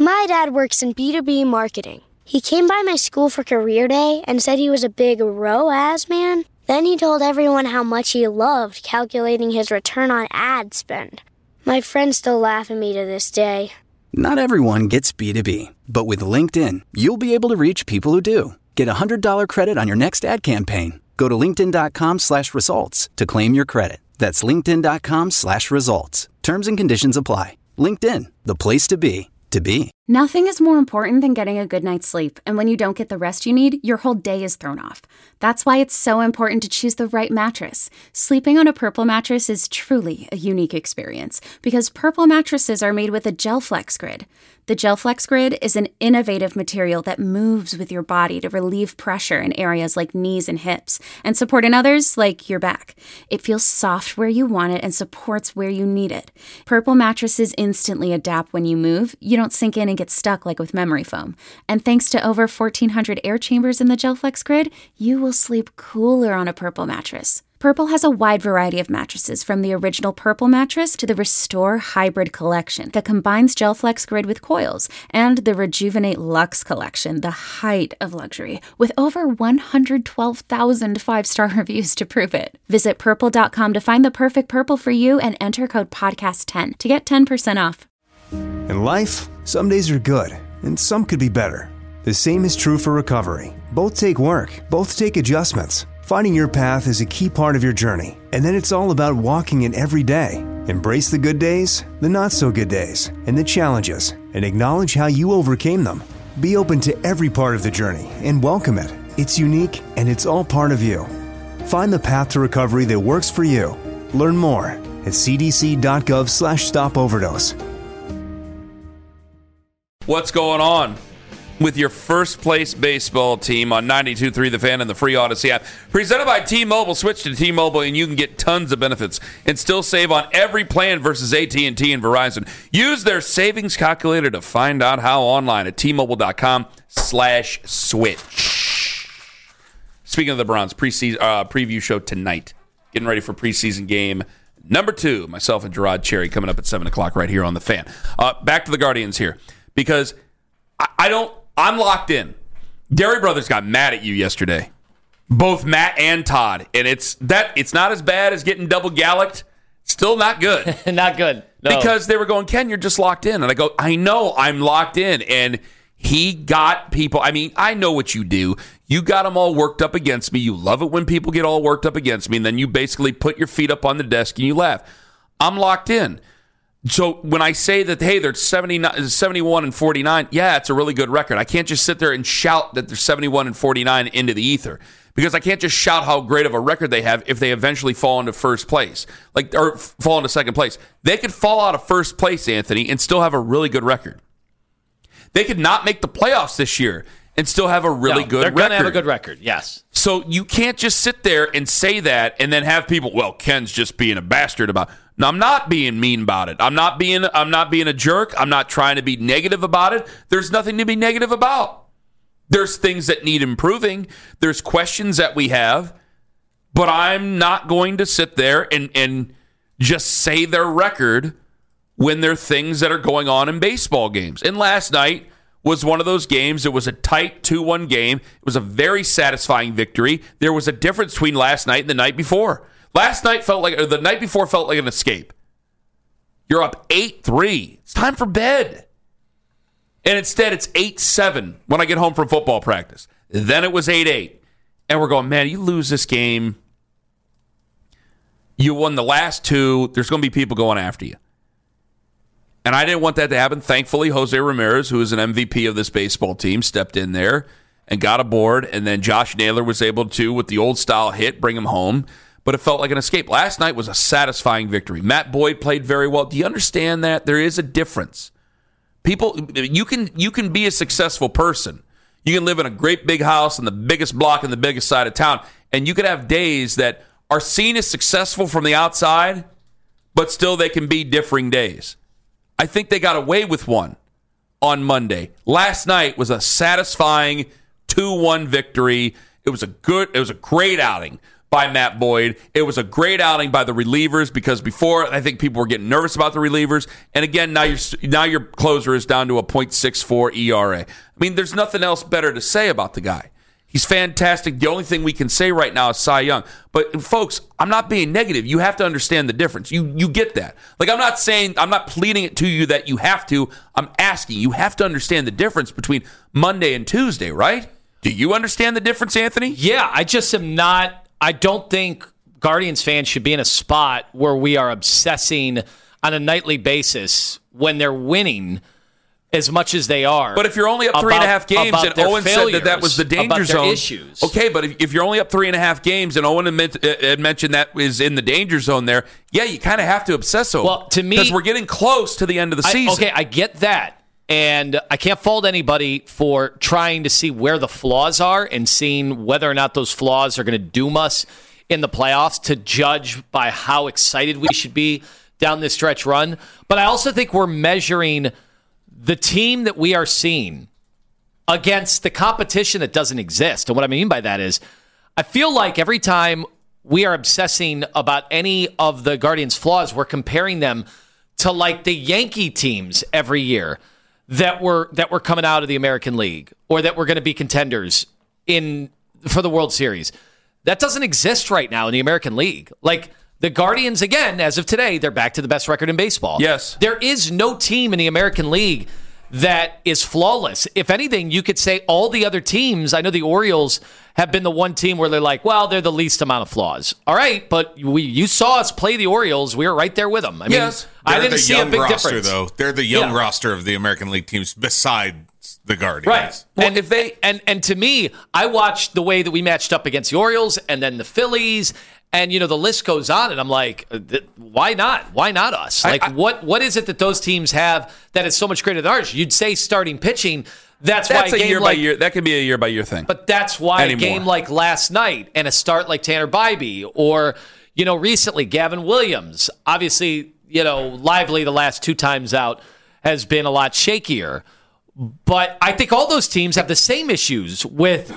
My dad works in B2B marketing. He came by my school for career day and said he was a big ROAS man. Then he told everyone how much he loved calculating his return on ad spend. My friends still laugh at me to this day. Not everyone gets B2B, but with LinkedIn, you'll be able to reach people who do. Get a $100 credit on your next ad campaign. Go to linkedin.com/results to claim your credit. That's linkedin.com/results. Terms and conditions apply. LinkedIn, the place to be, to be. Nothing is more important than getting a good night's sleep, and when you don't get the rest you need, your whole day is thrown off. That's why it's so important to choose the right mattress. Sleeping on a Purple mattress is truly a unique experience, because Purple mattresses are made with a GelFlex Grid. The GelFlex Grid is an innovative material that moves with your body to relieve pressure in areas like knees and hips, and support in others like your back. It feels soft where you want it and supports where you need it. Purple mattresses instantly adapt when you move. You don't sink in and get stuck like with memory foam. And thanks to over 1,400 air chambers in the GelFlex Grid, you will sleep cooler on a Purple mattress. Purple has a wide variety of mattresses, from the original Purple mattress to the Restore Hybrid collection that combines GelFlex Grid with coils, and the Rejuvenate Luxe collection, the height of luxury, with over 112,000 five-star reviews to prove it. Visit Purple.com to find the perfect Purple for you and enter code PODCAST10 to get 10% off. In life, some days are good, and some could be better. The same is true for recovery. Both take work, both take adjustments. Finding your path is a key part of your journey, and then it's all about walking it every day. Embrace the good days, the not-so-good days, and the challenges, and acknowledge how you overcame them. Be open to every part of the journey and welcome it. It's unique, and it's all part of you. Find the path to recovery that works for you. Learn more at cdc.gov/stopoverdose. What's going on with your first place baseball team on 92.3 The Fan and the free Odyssey app? Presented by T-Mobile. Switch to T-Mobile and you can get tons of benefits and still save on every plan versus AT&T and Verizon. Use their savings calculator to find out how online at T-Mobile.com/switch. Speaking of the Browns, preview show tonight. Getting ready for preseason game number 2. Myself and Gerard Cherry coming up at 7 o'clock right here on The Fan. Back to the Guardians here, because I'm locked in. Dairy Brothers got mad at you yesterday. Both Matt and Todd. And it's not as bad as getting double gallicked. Still not good. Not good. No. Because they were going, Ken, you're just locked in. And I go, I know, I'm locked in. And he got people. I mean, I know what you do. You got them all worked up against me. You love it when people get all worked up against me. And then you basically put your feet up on the desk and you laugh. I'm locked in. So when I say that, hey, they're 71 and 49, yeah, it's a really good record. I can't just sit there and shout that they're 71 and 49 into the ether, because I can't just shout how great of a record they have if they eventually fall into first place, or fall into second place. They could fall out of first place, Anthony, and still have a really good record. They could not make the playoffs this year and still have a really good record. They're going to have a good record, yes. So you can't just sit there and say that and then have people, well, Ken's just being a bastard about it. No, I'm not being mean about it. I'm not being a jerk. I'm not trying to be negative about it. There's nothing to be negative about. There's things that need improving. There's questions that we have. But I'm not going to sit there and just say their record when there are things that are going on in baseball games. And last night was one of those games. It was a tight 2-1 game. It was a very satisfying victory. There was a difference between last night and the night before. The night before felt like an escape. You're up 8-3. It's time for bed. And instead, it's 8-7 when I get home from football practice. Then it was 8-8. And we're going, man, you lose this game. You won the last 2. There's going to be people going after you. And I didn't want that to happen. Thankfully, Jose Ramirez, who is an MVP of this baseball team, stepped in there and got aboard. And then Josh Naylor was able to, with the old style hit, bring him home. But it felt like an escape. Last night was a satisfying victory. Matt Boyd played very well. Do you understand that? There is a difference. People, you can be a successful person. You can live in a great big house in the biggest block in the biggest side of town, and you could have days that are seen as successful from the outside, but still they can be differing days. I think they got away with one on Monday. Last night was a satisfying 2-1 victory. It was a great outing. by Matt Boyd. It was a great outing by the relievers because before I think people were getting nervous about the relievers. And again, now your closer is down to a .64 ERA. I mean, there's nothing else better to say about the guy. He's fantastic. The only thing we can say right now is Cy Young. But folks, I'm not being negative. You have to understand the difference. You get that. Like, I'm not pleading it to you that you have to. I'm asking. You have to understand the difference between Monday and Tuesday, right? Do you understand the difference, Anthony? Yeah, I just am not. I don't think Guardians fans should be in a spot where we are obsessing on a nightly basis when they're winning as much as they are. But if you're only up 3.5 games, and Owen said that was the danger zone. Issues. Okay, but if you're only up 3.5 games, and Owen had mentioned that is in the danger zone there, yeah, you kind of have to obsess over. Well, to me, because we're getting close to the end of the season. Okay, I get that. And I can't fault anybody for trying to see where the flaws are and seeing whether or not those flaws are going to doom us in the playoffs to judge by how excited we should be down this stretch run. But I also think we're measuring the team that we are seeing against the competition that doesn't exist. And what I mean by that is I feel like every time we are obsessing about any of the Guardians' flaws, we're comparing them to like the Yankee teams every year that were coming out of the American League or that were going to be contenders for the World Series. That doesn't exist right now in the American League. Like, the Guardians, again, as of today, they're back to the best record in baseball. Yes. There is no team in the American League that is flawless. If anything, you could say all the other teams, I know the Orioles have been the one team where they're like, well, they're the least amount of flaws. All right, but you saw us play the Orioles. We were right there with them. I mean, I didn't see a big difference. Though. They're the young roster of the American League teams besides the Guardians. Right. Well, and to me, I watched the way that we matched up against the Orioles and then the Phillies. And, the list goes on, and I'm like, why not? Why not us? Like, what is it that those teams have that is so much greater than ours? You'd say starting pitching. That's why a game year by year. That could be a year by year thing. But that's why a game like last night and a start like Tanner Bybee or, recently Gavin Williams, obviously, Lively the last 2 times out has been a lot shakier. But I think all those teams have the same issues with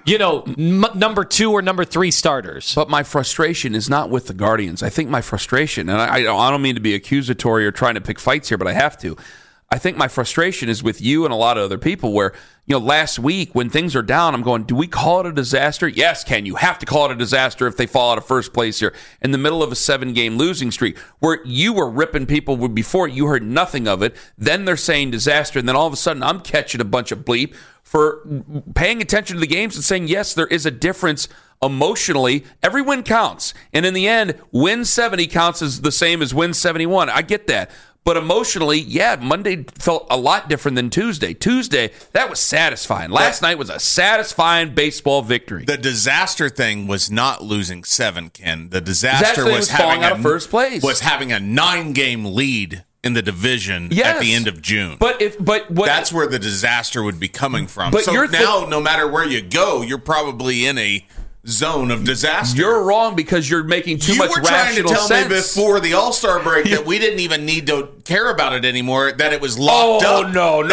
number 2 or number 3 starters. But my frustration is not with the Guardians. I think my frustration, and I don't mean to be accusatory or trying to pick fights here, but I have to. I think my frustration is with you and a lot of other people where, last week when things are down, I'm going, do we call it a disaster? Yes, Ken, you have to call it a disaster if they fall out of first place here in the middle of a 7-game losing streak where you were ripping people before you heard nothing of it. Then they're saying disaster. And then all of a sudden I'm catching a bunch of bleep for paying attention to the games and saying, yes, there is a difference emotionally. Every win counts. And in the end, win 70 counts as the same as win 71. I get that. But emotionally, yeah, Monday felt a lot different than Tuesday. Tuesday, that was satisfying. Last night was a satisfying baseball victory. The disaster thing was not losing 7, Ken. The disaster was falling out of first place. Was having a 9-game lead in the division at the end of June. That's where the disaster would be coming from. But so now, no matter where you go, you're probably in a zone of disaster. You're wrong because you're making too much rational sense. You were trying to tell me before the All-Star break that we didn't even need to care about it anymore, that it was locked up. We had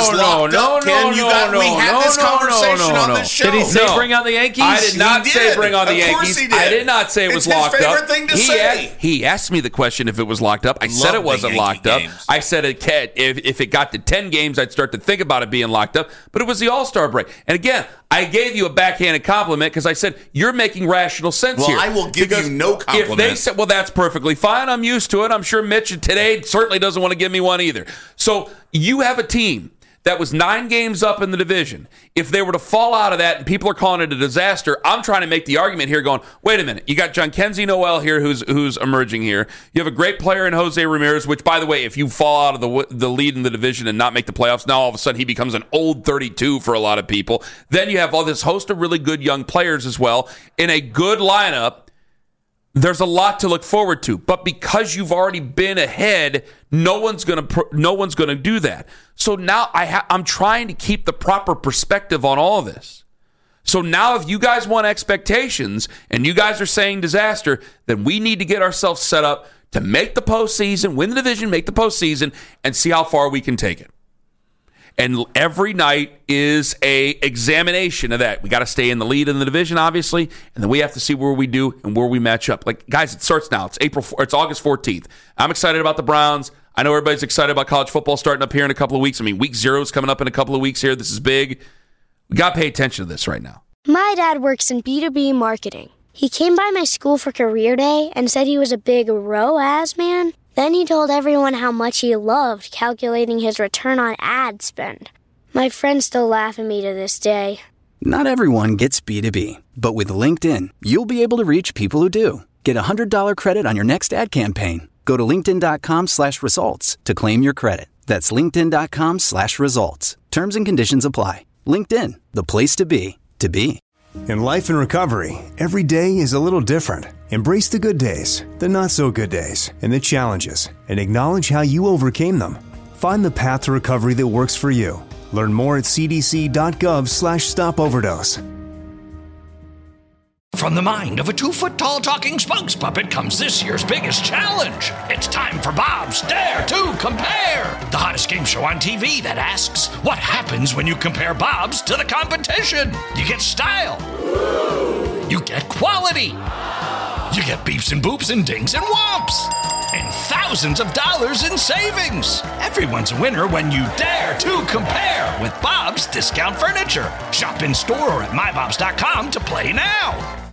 this conversation on this show. Did he say bring on the Yankees? I did not say bring on the Yankees. Of course he did. I did not say it was locked up. It's his favorite thing to say. He asked me the question if it was locked up. I said it wasn't locked up. I said if it got to 10 games, I'd start to think about it being locked up. But it was the All-Star break. And again, I gave you a backhanded compliment because I said you're making rational sense here. Well, I will give you no compliment. If they said, well, that's perfectly fine. I'm used to it. I'm sure Mitch today certainly doesn't want to give me one either. So you have a team that was 9 games up in the division. If they were to fall out of that and people are calling it a disaster, I'm trying to make the argument here going, wait a minute. You got Jhonkensy Noel here who's emerging here. You have a great player in Jose Ramirez, which, by the way, if you fall out of the lead in the division and not make the playoffs, now all of a sudden he becomes an old 32 for a lot of people. Then you have all this host of really good young players as well in a good lineup. There's a lot to look forward to, but because you've already been ahead, no one's going to do that. So now I'm trying to keep the proper perspective on all this. So now if you guys want expectations and you guys are saying disaster, then we need to get ourselves set up to make the postseason, win the division, make the postseason, and see how far we can take it. And every night is a examination of that. We got to stay in the lead in the division, obviously, and then we have to see where we do and where we match up. Like, guys, it starts now. It's August 14th. I'm excited about the Browns. I know everybody's excited about college football starting up here in a couple of weeks. I mean, week 0 is coming up in a couple of weeks here. This is big. We got to pay attention to this right now. My dad works in B2B marketing. He came by my school for career day and said he was a big ROAS man. Then he told everyone how much he loved calculating his return on ad spend. My friends still laugh at me to this day. Not everyone gets B2B, but with LinkedIn, you'll be able to reach people who do. Get a $100 credit on your next ad campaign. Go to linkedin.com/results to claim your credit. That's linkedin.com/results. Terms and conditions apply. LinkedIn, the place to be, to be. In life and recovery, every day is a little different. Embrace the good days, the not so good days, and the challenges, and acknowledge how you overcame them. Find the path to recovery that works for you. Learn more at cdc.gov/stopoverdose. From the mind of a 2-foot-tall talking spokes puppet comes this year's biggest challenge. It's time for Bob's Dare to Compare, the hottest game show on TV that asks, what happens when you compare Bob's to the competition? You get style. You get quality. You get beeps and boops and dings and whomps. And thousands of dollars in savings. Everyone's a winner when you dare to compare with Bob's Discount Furniture. Shop in store or at mybobs.com to play now.